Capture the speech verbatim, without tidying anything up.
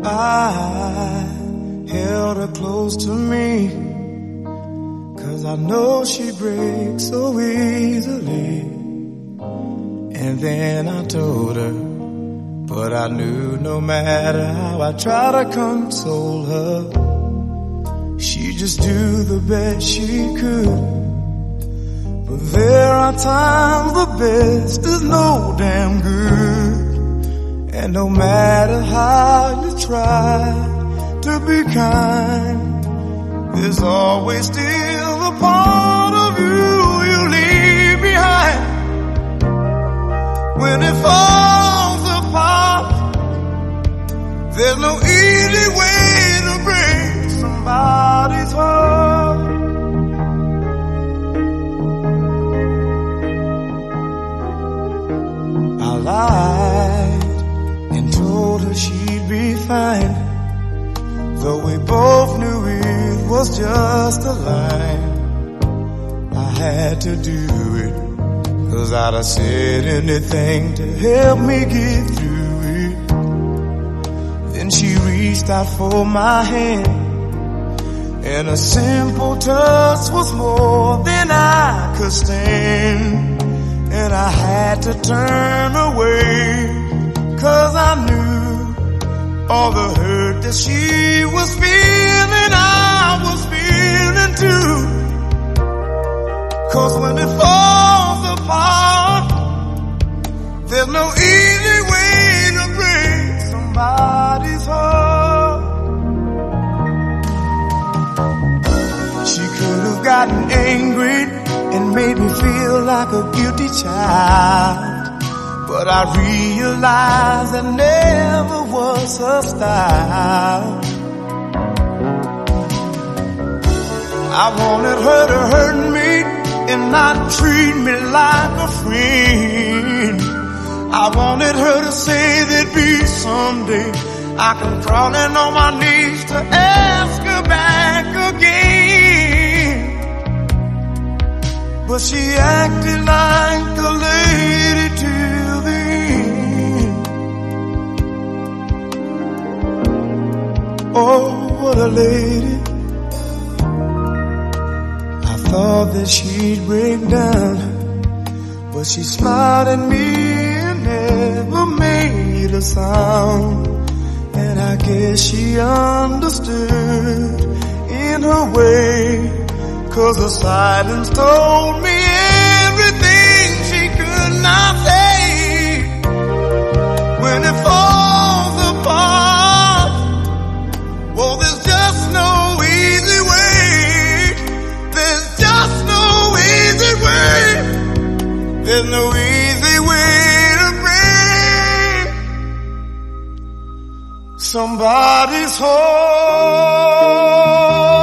I held her close to me, 'cause I know she breaks so easily. And then I told her, but I knew no matter how I tried to console her, she'd just do the best she could. But there are times the best is no damn good. And no matter how you try to be kind, there's always still a part of you you leave behind. When it falls apart, there's no easy way to break somebody's heart. I lied and told her she'd be fine, though we both knew it was just a lie. I had to do it, 'cause I'd have said anything to help me get through it. Then she reached out for my hand, and a simple touch was more than I could stand. And I had to turn away, 'cause I knew all the hurt that she was feeling, I was feeling too. 'Cause when it falls apart, there's no easy way to break somebody's heart. She could have gotten angry and made me feel like a guilty child, but I realized that never was her style. I wanted her to hurt me and not treat me like a friend. I wanted her to say there'd be someday I can crawl in on my knees to ask her back again. But she acted like a lady till the end. Oh, what a lady. I thought that she'd break down, but she smiled at me and never made a sound. And I guess she understood in her way, 'cause her silence told me everything she could not say. When it falls apart, well, there's just no easy way. There's just no easy way. There's no easy way to break somebody's heart.